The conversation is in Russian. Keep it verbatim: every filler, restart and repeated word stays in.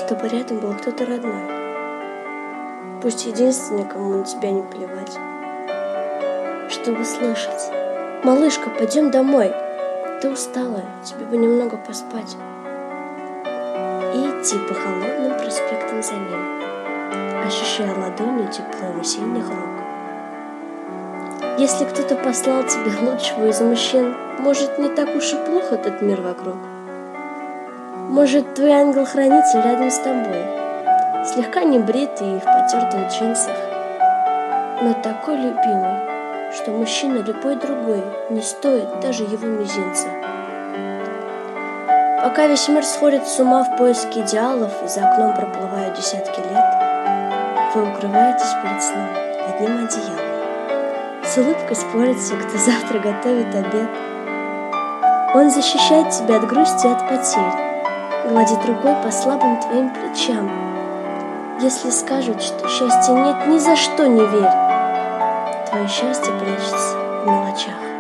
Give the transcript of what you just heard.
чтобы рядом был кто-то родной. Пусть единственный, кому на тебя не плевать. Чтобы слышать: малышка, пойдем домой, ты усталая, тебе бы немного поспать. И идти по холодным проспектам за ним, ощущая ладонью тепло его сильных рук. Если кто-то послал тебе лучшего из мужчин, может, не так уж и плохо этот мир вокруг. Может, твой ангел-хранитель рядом с тобой, слегка небритый и в потертых джинсах, но такой любимый, что мужчина любой другой не стоит даже его мизинца. Пока весь мир сходит с ума в поиске идеалов и за окном проплывают десятки лет, вы укрываетесь перед сном одним одеялом. С улыбкой спорите, кто завтра готовит обед. Он защищает тебя от грусти и от потерь, гладит рукой по слабым твоим плечам. Если скажут, что счастья нет, ни за что не верь. Твое счастье прячется в мелочах.